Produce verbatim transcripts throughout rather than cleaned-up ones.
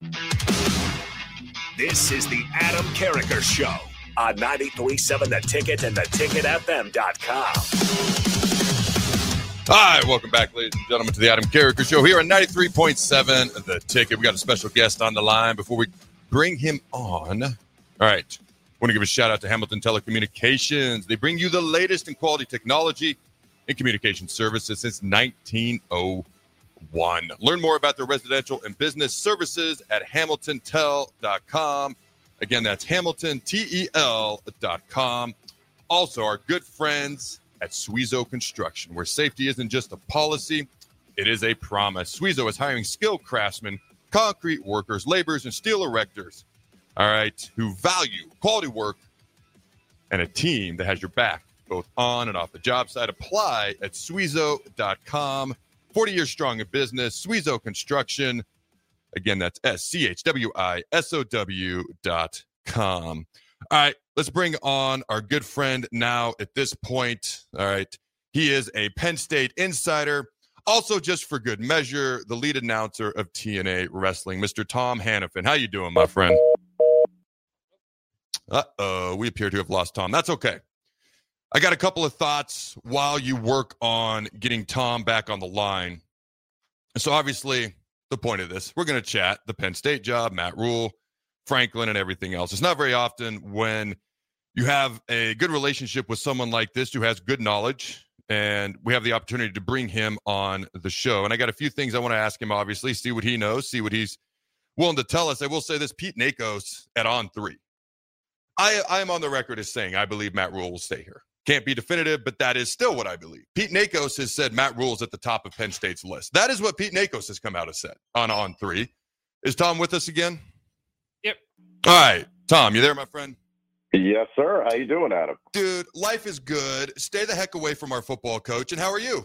This is the Adam Carricker Show on ninety-three point seven The Ticket and the ticket f m dot com. Hi, welcome back, ladies and gentlemen, to the Adam Carricker Show here on ninety-three point seven The Ticket. We got a special guest on the line. Before we bring him on, all right, I want to give a shout out to Hamilton Telecommunications. They bring you the latest in quality technology and communication services since nineteen oh one. Learn more about their residential and business services at hamilton tel dot com. Again, that's hamilton tel dot com. Also, our good friends at Suizo Construction, where safety isn't just a policy, it is a promise. Suizo is hiring skilled craftsmen, concrete workers, laborers, and steel erectors, all right, who value quality work and a team that has your back, both on and off the job site. Apply at suizo dot com. forty years strong in business, Suizo Construction. Again, that's S C H W I S O W dot com. All right, let's bring on our good friend now at this point. All right, he is a Penn State insider. Also, just for good measure, the lead announcer of T N A Wrestling, Mister Tom Hannafin. How you doing, my friend? Uh-oh, we appear to have lost Tom. That's okay. I got a couple of thoughts while you work on getting Tom back on the line. So obviously, the point of this, we're going to chat the Penn State job, Matt Rhule, Franklin, and everything else. It's not very often when you have a good relationship with someone like this who has good knowledge, and we have the opportunity to bring him on the show. And I got a few things I want to ask him, obviously, see what he knows, see what he's willing to tell us. I will say this, Pete Nakos at On three. I, I am on the record as saying I believe Matt Rhule will stay here. Can't be definitive, but that is still what I believe. Pete Nakos has said Matt Rhule is at the top of Penn State's list. That is what Pete Nakos has come out and said on On three. Is Tom with us again? Yep. All right. Tom, you there, my friend? Yes, sir. How you doing, Adam? Dude, life is good. Stay the heck away from our football coach. And how are you?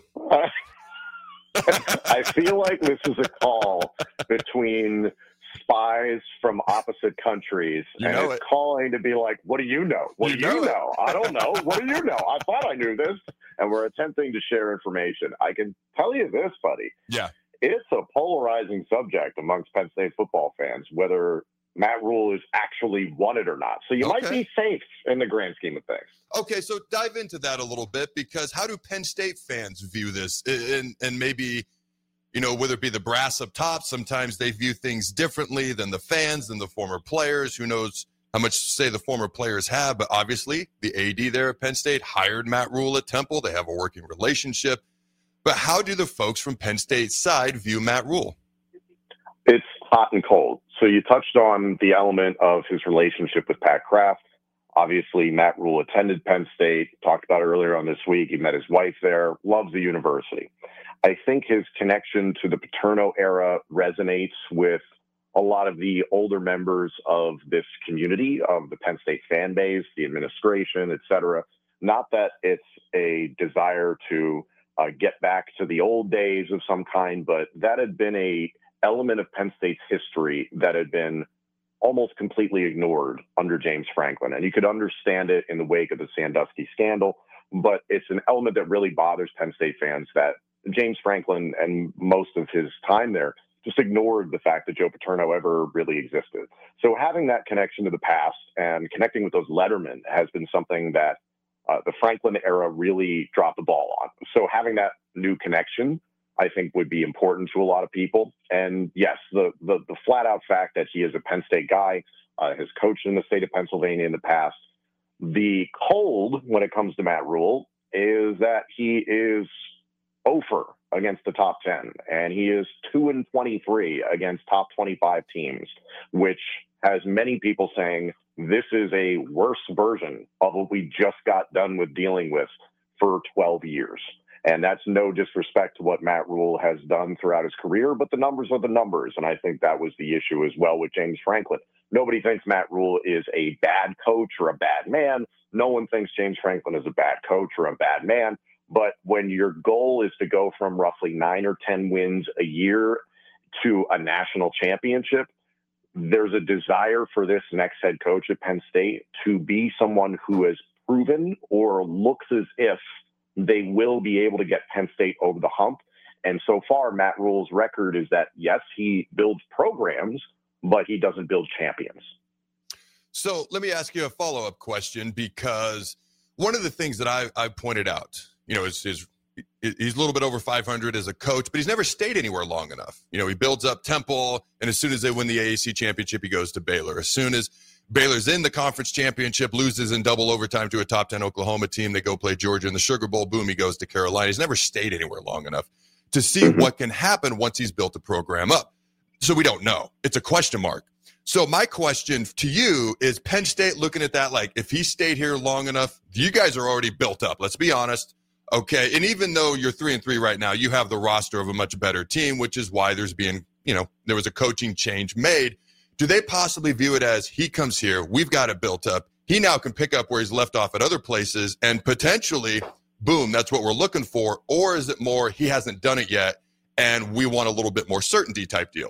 I feel like this is a call between spies from opposite countries, you and know it's it. calling to be like, what do you know? What You do you know know? I don't know. What do you know? I thought I knew this. And we're attempting to share information. I can tell you this, buddy. Yeah. It's a polarizing subject amongst Penn State football fans, whether Matt Rhule is actually wanted or not. So you Okay. might be safe in the grand scheme of things. Okay, so dive into that a little bit, because how do Penn State fans view this? And, and maybe, you know, whether it be the brass up top, sometimes they view things differently than the fans, than the former players. Who knows how much say the former players have, but obviously the A D there at Penn State hired Matt Rhule at Temple. They have a working relationship. But how do the folks from Penn State's side view Matt Rhule? It's hot and cold. So you touched on the element of his relationship with Pat Kraft. Obviously, Matt Rhule attended Penn State, talked about it earlier on this week. He met his wife there, loves the university. I think his connection to the Paterno era resonates with a lot of the older members of this community, of the Penn State fan base, the administration, et cetera. Not that it's a desire to uh, get back to the old days of some kind, but that had been a element of Penn State's history that had been almost completely ignored under James Franklin. And you could understand it in the wake of the Sandusky scandal, but it's an element that really bothers Penn State fans that James Franklin and most of his time there just ignored the fact that Joe Paterno ever really existed. So having that connection to the past and connecting with those lettermen has been something that uh, the Franklin era really dropped the ball on. So having that new connection, I think, would be important to a lot of people. And yes, the the, the flat out fact that he is a Penn State guy, uh, has coached in the state of Pennsylvania in the past. The cold when it comes to Matt Rhule is that he is over against the top ten, and he is two and twenty-three against top twenty-five teams, which has many people saying this is a worse version of what we just got done with dealing with for twelve years. And that's no disrespect to what Matt Rhule has done throughout his career, but the numbers are the numbers. And I think that was the issue as well with James Franklin. Nobody thinks Matt Rhule is a bad coach or a bad man. No one thinks James Franklin is a bad coach or a bad man. But when your goal is to go from roughly nine or ten wins a year to a national championship, there's a desire for this next head coach at Penn State to be someone who has proven or looks as if they will be able to get Penn State over the hump. And so far, Matt Rhule's record is that, yes, he builds programs, but he doesn't build champions. So let me ask you a follow-up question, because one of the things that I, I pointed out, you know, is, is he's a little bit over five hundred as a coach, but he's never stayed anywhere long enough. You know, he builds up Temple, and as soon as they win the A A C championship, he goes to Baylor. As soon as Baylor's in the conference championship, loses in double overtime to a top ten Oklahoma team, they go play Georgia in the Sugar Bowl, boom, he goes to Carolina. He's never stayed anywhere long enough to see mm-hmm. what can happen once he's built a program up. So we don't know. It's a question mark. So my question to you is, Penn State looking at that, like, if he stayed here long enough, you guys are already built up. Let's be honest. Okay. And even though you're three and three right now, you have the roster of a much better team, which is why there's being, you know, there was a coaching change made. Do they possibly view it as, he comes here, we've got it built up, he now can pick up where he's left off at other places, and potentially, boom, that's what we're looking for? Or is it more, he hasn't done it yet, and we want a little bit more certainty type deal?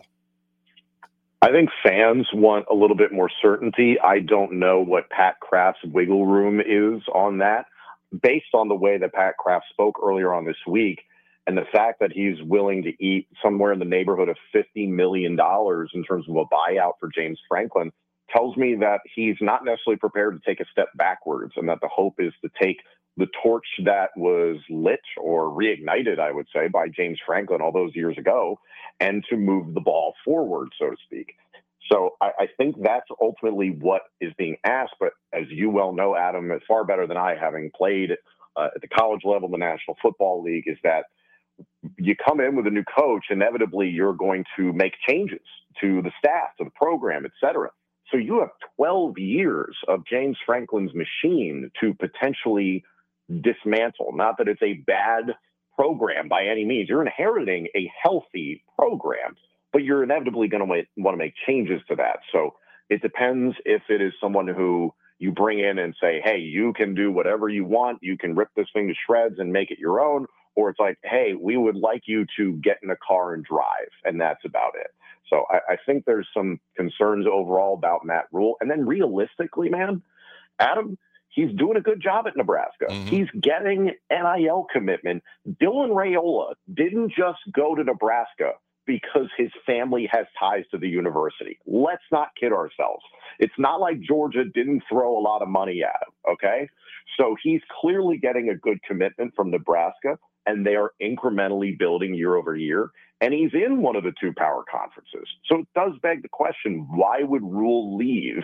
I think fans want a little bit more certainty. I don't know what Pat Kraft's wiggle room is on that. Based on the way that Pat Kraft spoke earlier on this week, and the fact that he's willing to eat somewhere in the neighborhood of fifty million dollars in terms of a buyout for James Franklin, tells me that he's not necessarily prepared to take a step backwards, and that the hope is to take the torch that was lit or reignited, I would say, by James Franklin all those years ago, and to move the ball forward, so to speak. So I, I think that's ultimately what is being asked. But as you well know, Adam, far better than I, having played uh, at the college level, the National Football League, is that you come in with a new coach, inevitably you're going to make changes to the staff, to the program, et cetera. So you have twelve years of James Franklin's machine to potentially dismantle. Not that it's a bad program by any means. You're inheriting a healthy program, but you're inevitably going to want to make changes to that. So it depends if it is someone who you bring in and say, hey, you can do whatever you want. You can rip this thing to shreds and make it your own. Or it's like, hey, we would like you to get in a car and drive. And that's about it. So I, I think there's some concerns overall about Matt Rule. And then realistically, man, Adam, he's doing a good job at Nebraska. Mm-hmm. He's getting N I L commitment. Dylan Raiola didn't just go to Nebraska because his family has ties to the university. Let's not kid ourselves. It's not like Georgia didn't throw a lot of money at him, okay? So he's clearly getting a good commitment from Nebraska, and they are incrementally building year over year. And he's in one of the two power conferences. So it does beg the question, why would Rule leave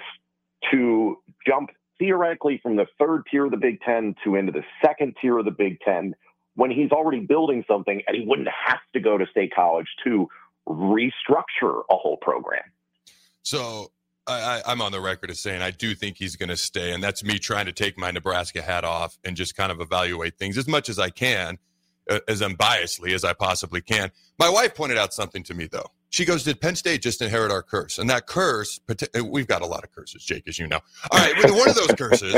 to jump theoretically from the third tier of the Big Ten to into the second tier of the Big Ten when he's already building something and he wouldn't have to go to State College to restructure a whole program? So I, I, I'm on the record as saying I do think he's going to stay, and that's me trying to take my Nebraska hat off and just kind of evaluate things as much as I can, uh, as unbiasedly as I possibly can. My wife pointed out something to me, though. She goes, did Penn State just inherit our curse? And that curse, we've got a lot of curses, Jake, as you know. All right, one of those curses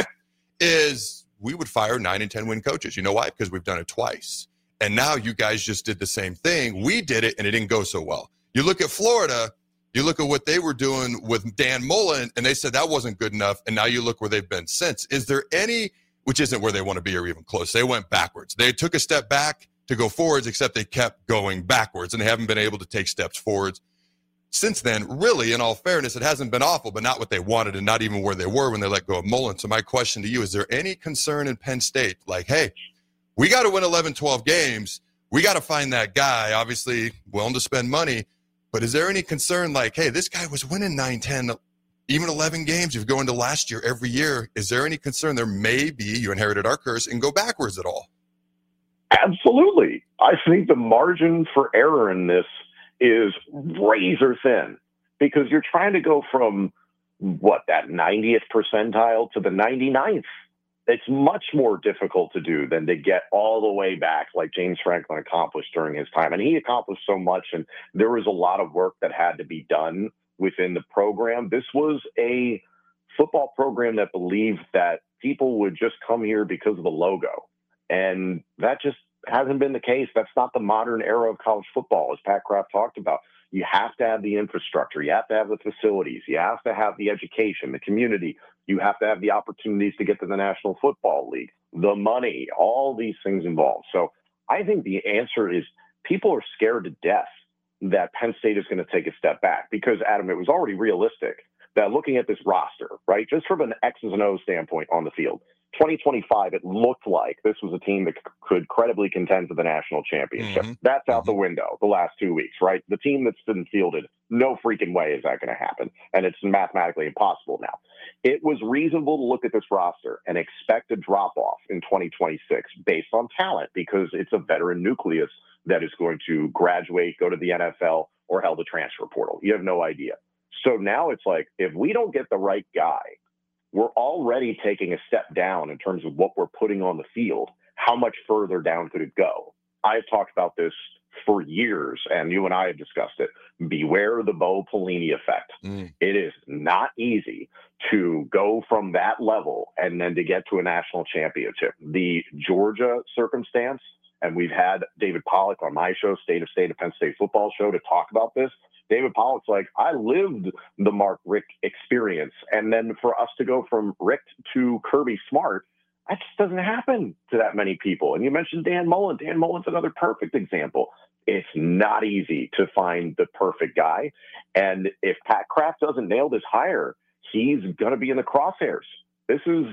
is we would fire nine and ten win coaches. You know why? Because we've done it twice. And now you guys just did the same thing. We did it, and it didn't go so well. You look at Florida, you look at what they were doing with Dan Mullen, and they said that wasn't good enough, and now you look where they've been since. Is there any, which isn't where they want to be or even close, they went backwards. They took a step back to go forwards, except they kept going backwards, and they haven't been able to take steps forwards since then. Really, in all fairness, it hasn't been awful, but not what they wanted and not even where they were when they let go of Mullen. So my question to you, is there any concern in Penn State, like, hey, we got to win eleven, twelve games. We got to find that guy, obviously willing to spend money. But is there any concern like, hey, this guy was winning nine, ten, even eleven games. You've going to last year every year. Is there any concern there may be you inherited our curse and go backwards at all? Absolutely. I think the margin for error in this is razor thin, because you're trying to go from, what, that ninetieth percentile to the ninety-ninth. It's much more difficult to do than to get all the way back like James Franklin accomplished during his time. And he accomplished so much, and there was a lot of work that had to be done within the program. This was a football program that believed that people would just come here because of the logo. And that just hasn't been the case. That's not the modern era of college football, as Pat Kraft talked about. You have to have the infrastructure. You have to have the facilities. You have to have the education, the community. You have to have the opportunities to get to the National Football League, the money, all these things involved. So I think the answer is people are scared to death that Penn State is going to take a step back because, Adam, it was already realistic that looking at this roster, right, just from an X's and O's standpoint on the field, twenty twenty-five, it looked like this was a team that c- could credibly contend for the national championship. Mm-hmm. That's out mm-hmm. the window the last two weeks, right? The team that's been fielded, no freaking way is that going to happen. And it's mathematically impossible now. It was reasonable to look at this roster and expect a drop-off in twenty twenty-six based on talent because it's a veteran nucleus that is going to graduate, go to the N F L, or held the transfer portal. You have no idea. So now it's like, if we don't get the right guy, we're already taking a step down in terms of what we're putting on the field. How much further down could it go? I've talked about this for years, and you and I have discussed it. Beware the Bo Pelini effect. Mm. It is not easy to go from that level and then to get to a national championship. The Georgia circumstance, and we've had David Pollack on my show, State of State, a Penn State football show, to talk about this. David Pollack's like, I lived the Mark Richt experience. And then for us to go from Richt to Kirby Smart, that just doesn't happen to that many people. And you mentioned Dan Mullen. Dan Mullen's another perfect example. It's not easy to find the perfect guy. And if Pat Kraft doesn't nail this hire, he's going to be in the crosshairs. This is,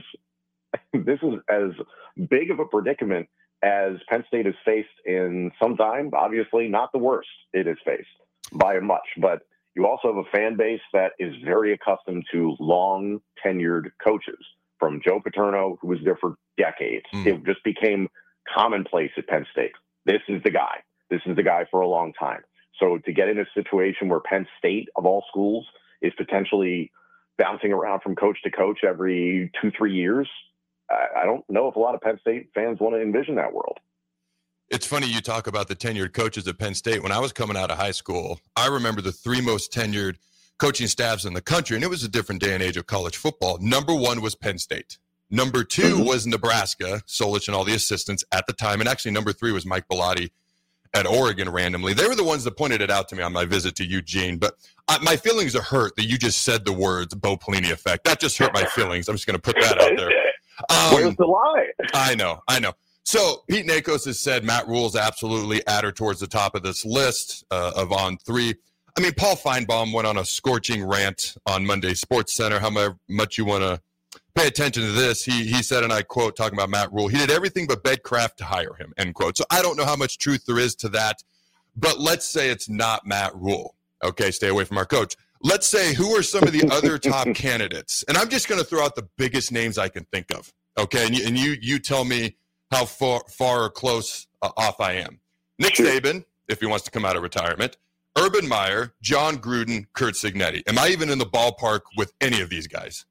this is as big of a predicament as Penn State has faced in some time. Obviously not the worst it has faced by much, but you also have a fan base that is very accustomed to long tenured coaches, from Joe Paterno, who was there for decades. Mm. It just became commonplace at Penn State. This is the guy. This is the guy for a long time. So to get in a situation where Penn State, of all schools, is potentially bouncing around from coach to coach every two, three years, I, I don't know if a lot of Penn State fans want to envision that world. It's funny you talk about the tenured coaches at Penn State. When I was coming out of high school, I remember the three most tenured coaching staffs in the country, and it was a different day and age of college football. Number one was Penn State. Number two mm-hmm. was Nebraska, Solich and all the assistants at the time. And actually, number three was Mike Bellotti at Oregon randomly. They were the ones that pointed it out to me on my visit to Eugene. But I, my feelings are hurt that you just said the words Bo Pelini effect. That just hurt my feelings. I'm just going to put that out there. Um, Where's the lie? I know, I know. So Pete Nakos has said Matt Rule's absolutely at or towards the top of this list uh, of on three. I mean, Paul Feinbaum went on a scorching rant on Monday Sports Center. How much you want to pay attention to this? He he said, and I quote, talking about Matt Rule, he did everything but beg Kraft to hire him, end quote. So I don't know how much truth there is to that, but let's say it's not Matt Rule. Okay, stay away from our coach. Let's say who are some of the other top candidates? And I'm just going to throw out the biggest names I can think of. Okay, and you and you, you tell me how far, far or close uh, off I am. Nick Saban, if he wants to come out of retirement. Urban Meyer, John Gruden, Curt Cignetti. Am I even in the ballpark with any of these guys?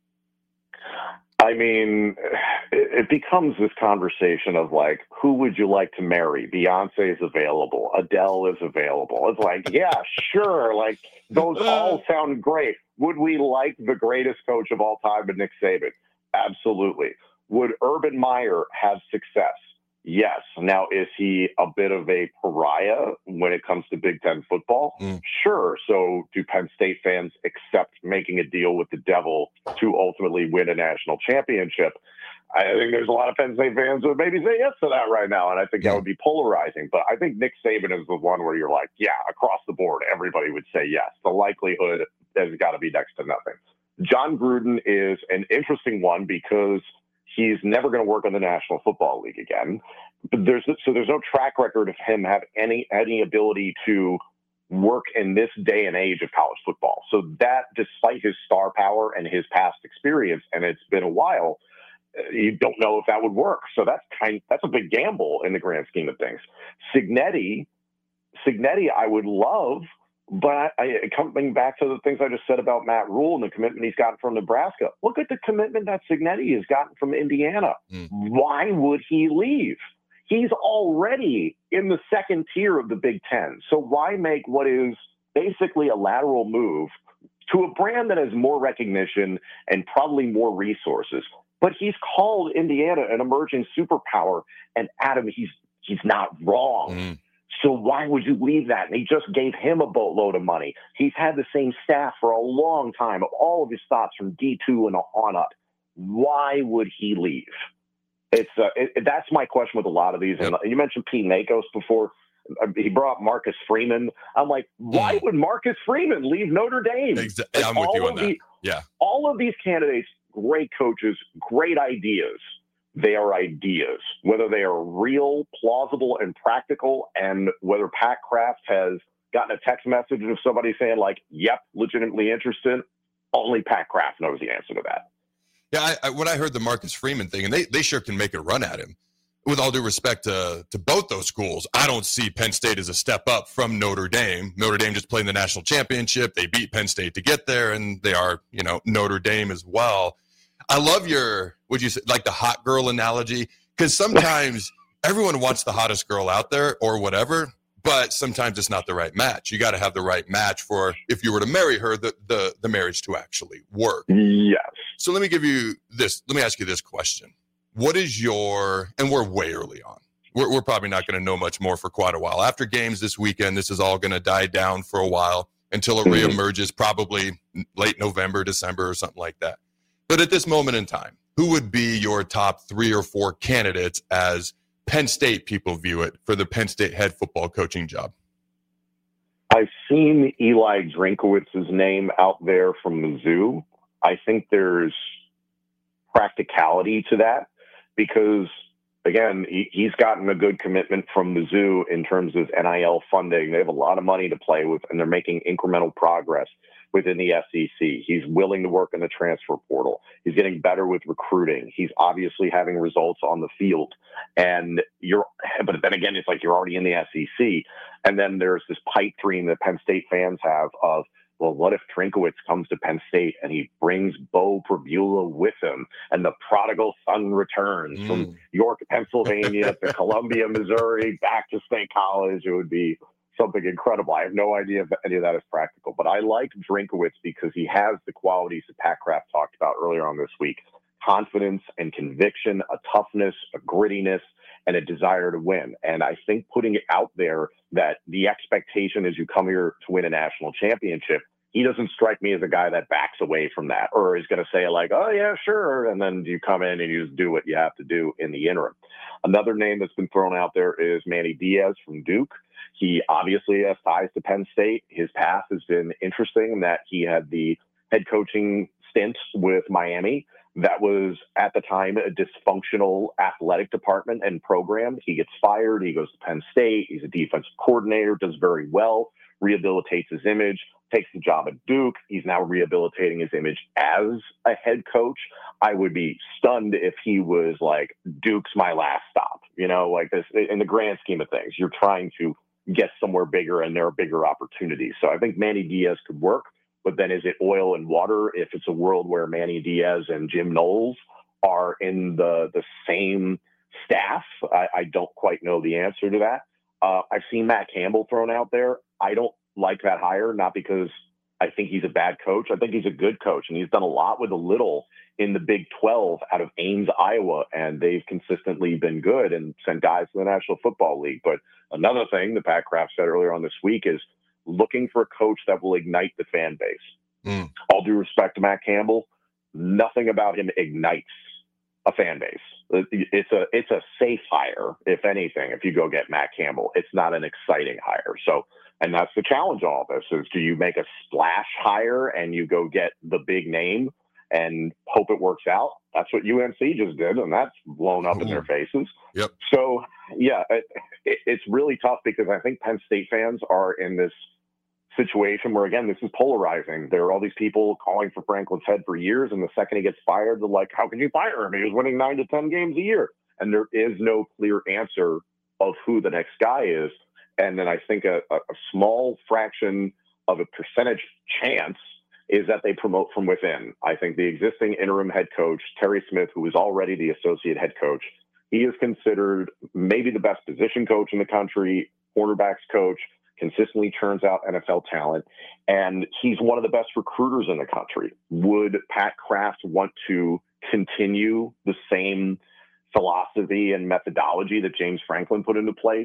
I mean, it becomes this conversation of like, who would you like to marry? Beyonce is available. Adele is available. It's like, yeah, sure. Like, those all sound great. Would we like the greatest coach of all time, but Nick Saban? Absolutely. Would Urban Meyer have success? Yes. Now, is he a bit of a pariah when it comes to Big Ten football? Mm. Sure. So do Penn State fans accept making a deal with the devil to ultimately win a national championship? I think there's a lot of Penn State fans who would maybe say yes to that right now, and I think that would be polarizing. But I think Nick Saban is the one where you're like, yeah, across the board, everybody would say yes. The likelihood has got to be next to nothing. John Gruden is an interesting one because he's never going to work on the National Football League again. But there's so there's no track record of him have any any ability to work in this day and age of college football. So that, despite his star power and his past experience, and it's been a while, you don't know if that would work. So that's kind that's a big gamble in the grand scheme of things. Cignetti, Cignetti, I would love. But I, coming back to the things I just said about Matt Rule and the commitment he's gotten from Nebraska, look at the commitment that Cignetti has gotten from Indiana. Mm. Why would he leave? He's already in the second tier of the Big Ten. So why make what is basically a lateral move to a brand that has more recognition and probably more resources? But he's called Indiana an emerging superpower, and Adam, he's he's not wrong. Mm. So why would you leave that? And he just gave him a boatload of money. He's had the same staff for a long time, all of his thoughts from D two and on up. Why would he leave? It's uh, it, that's my question with a lot of these. Yep. And you mentioned Pete Nakos before. He brought Marcus Freeman. I'm like, why mm. would Marcus Freeman leave Notre Dame? Exactly. Like, I'm with you on that. The, yeah. All of these candidates, great coaches, great ideas. They are ideas, whether they are real, plausible, and practical, and whether Pat Kraft has gotten a text message of somebody saying, like, yep, legitimately interested, only Pat Kraft knows the answer to that. Yeah, I, I, when I heard the Marcus Freeman thing, and they, they sure can make a run at him, with all due respect to, to both those schools, I don't see Penn State as a step up from Notre Dame. Notre Dame just played in the national championship. They beat Penn State to get there, and they are, you know, Notre Dame as well. I love your, would you say, like the hot girl analogy, because sometimes everyone wants the hottest girl out there or whatever, but sometimes it's not the right match. You got to have the right match for, if you were to marry her, the, the, the marriage to actually work. Yes. So let me give you this, let me ask you this question. What is your, and we're way early on. We're, we're probably not going to know much more for quite a while. After games this weekend, this is all going to die down for a while until it mm-hmm. reemerges, probably late November, December, or something like that. But at this moment in time, who would be your top three or four candidates as Penn State people view it for the Penn State head football coaching job? I've seen Eli Drinkowitz's name out there from Mizzou. I think there's practicality to that because, again, he, he's gotten a good commitment from Mizzou in terms of N I L funding. They have a lot of money to play with, and they're making incremental progress within the S E C. He's willing to work in the transfer portal. He's getting better with recruiting. He's obviously having results on the field. And you're, but then again, it's like you're already in the S E C. And then there's this pipe dream that Penn State fans have of, well, what if Drinkowitz comes to Penn State and he brings Bo Pribula with him and the prodigal son returns mm. from York, Pennsylvania to Columbia, Missouri, back to State College? It would be something incredible. I have no idea if any of that is practical, but I like Drinkowitz because he has the qualities that Pat Kraft talked about earlier on this week: confidence and conviction, a toughness, a grittiness, and a desire to win. And I think putting it out there that the expectation is you come here to win a national championship, he doesn't strike me as a guy that backs away from that or is going to say like, oh yeah, sure. And then you come in and you just do what you have to do in the interim. Another name that's been thrown out there is Manny Diaz from Duke. He obviously has ties to Penn State. His path has been interesting in that he had the head coaching stint with Miami. That was, at the time, a dysfunctional athletic department and program. He gets fired. He goes to Penn State. He's a defensive coordinator, does very well, rehabilitates his image, takes the job at Duke. He's now rehabilitating his image as a head coach. I would be stunned if he was like, Duke's my last stop. You know, like this, in the grand scheme of things, you're trying to get somewhere bigger and there are bigger opportunities. So I think Manny Diaz could work, but then is it oil and water if it's a world where Manny Diaz and Jim Knowles are in the, the same staff? I, I don't quite know the answer to that. Uh, I've seen Matt Campbell thrown out there. I don't like that hire, not because I think he's a bad coach. I think he's a good coach, and he's done a lot with a little in the Big twelve out of Ames, Iowa, and they've consistently been good and sent guys to the National Football League. But another thing that Pat Kraft said earlier on this week is looking for a coach that will ignite the fan base. Mm. All due respect to Matt Campbell, nothing about him ignites a fan base. It's a it's a safe hire, if anything. If you go get Matt Campbell, it's not an exciting hire. So, and that's the challenge. All this is: do you make a splash hire and you go get the big name and hope it works out? That's what U N C just did, and that's blown up mm. in their faces. Yep. So, yeah, it, it, it's really tough because I think Penn State fans are in this situation where, again, this is polarizing. There are all these people calling for Franklin's head for years, and the second he gets fired, they're like, how can you fire him? He was winning nine to ten games a year. And there is no clear answer of who the next guy is. And then I think a, a small fraction of a percentage chance is that they promote from within. I think the existing interim head coach, Terry Smith, who is already the associate head coach, he is considered maybe the best position coach in the country, cornerbacks coach, consistently churns out N F L talent, and he's one of the best recruiters in the country. Would Pat Kraft want to continue the same philosophy and methodology that James Franklin put into place?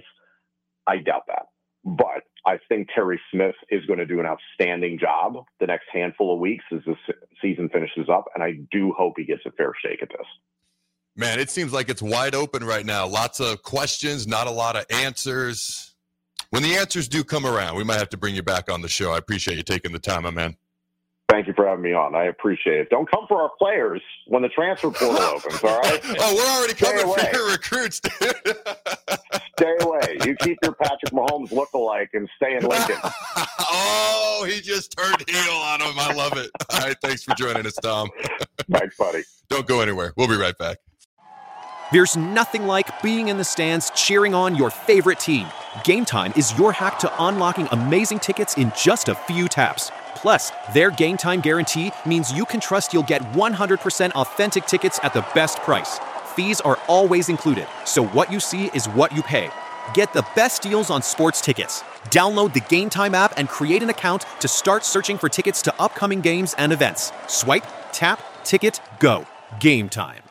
I doubt that. But I think Terry Smith is going to do an outstanding job the next handful of weeks as the season finishes up, and I do hope he gets a fair shake at this. Man, it seems like it's wide open right now. Lots of questions, not a lot of answers. When the answers do come around, we might have to bring you back on the show. I appreciate you taking the time, my man. Thank you for having me on. I appreciate it. Don't come for our players when the transfer portal opens, all right? Oh, we're already Stay coming away. for your recruits, dude. Stay away. You keep your Patrick Mahomes lookalike and stay in Lincoln. Oh, he just turned heel on him. I love it. All right, thanks for joining us, Tom. Thanks, buddy. Don't go anywhere. We'll be right back. There's nothing like being in the stands cheering on your favorite team. Game Time is your hack to unlocking amazing tickets in just a few taps. Plus, their Game Time guarantee means you can trust you'll get one hundred percent authentic tickets at the best price. Fees are always included, so what you see is what you pay. Get the best deals on sports tickets. Download the Game Time app and create an account to start searching for tickets to upcoming games and events. Swipe, tap, ticket, go. Game Time.